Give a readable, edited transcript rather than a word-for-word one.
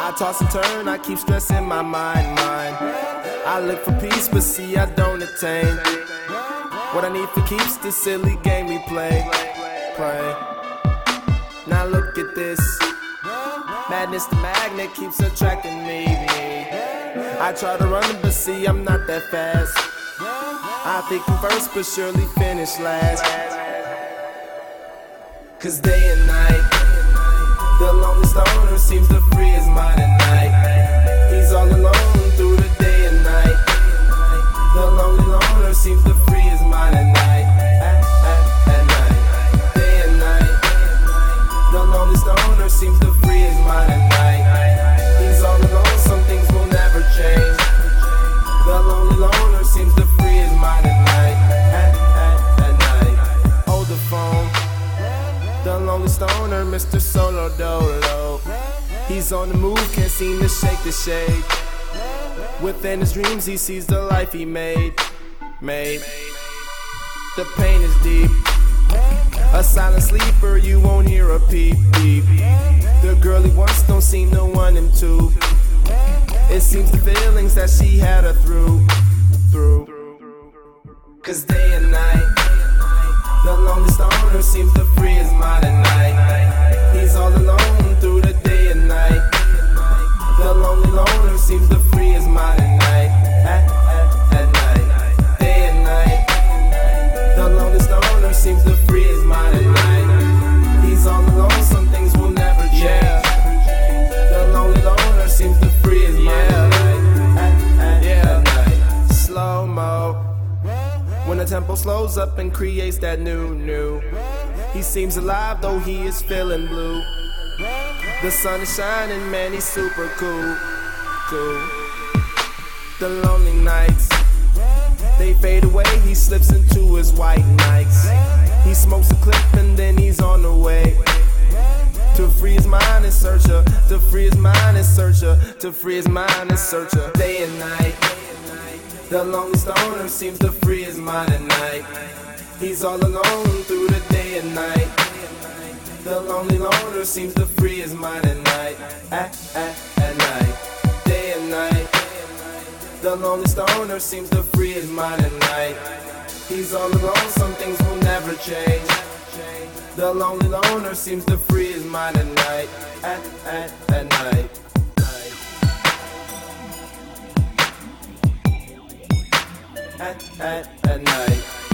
I toss and turn, I keep stressing my mind. I look for peace, but see I don't attain. What I need for keeps the silly game we play. Now look at this. Madness, the magnet keeps attracting me. I try to run, but see I'm not that fast. I think I'm first, but surely finish last. Cause day and night, the lonely stoner seems to free his mind at night. He's all alone through the day and night. The lonely loner seems to free his mind at night. At night, day and night, the lonely stoner seems to free his mind at night. He's all alone, some things will never change. The lonely loner seems to free his mind at night. At night, hold the phone. The lonely stoner, Mr. Solo Dolo. He's on the move, can't seem to shake the shade. Within his dreams he sees the life he made. The pain is deep. A silent sleeper, you won't hear a peep. The girl he wants don't seem to want him to. It seems the feelings that she had her through. Cause day and night, the lonely stoner seems to free his mind at night. He's all alone through the day and night. The lonely loner seems to free his mind at night. At night, day and night, the lonely stoner seems to free his mind at night. He's all alone, some things will never change. The lonely loner seems to free his mind at night. Slow-mo, when the tempo slows up and creates that new. He seems alive though he is feeling blue. The sun is shining, man, he's super cool. The lonely nights, they fade away, he slips into his white nights. He smokes a clip and then he's on the way. To free his mind and search her, to free his mind and search her, to free his mind and search her. Day and night, the lonely stoner seems to free his mind at night. He's all alone through the day and night. The lonely loner seems to free his mind at night. At night, day and night, the lonely stoner seems to free his mind at night. He's all alone, some things will never change. The lonely loner seems to free his mind at night. At night. At night.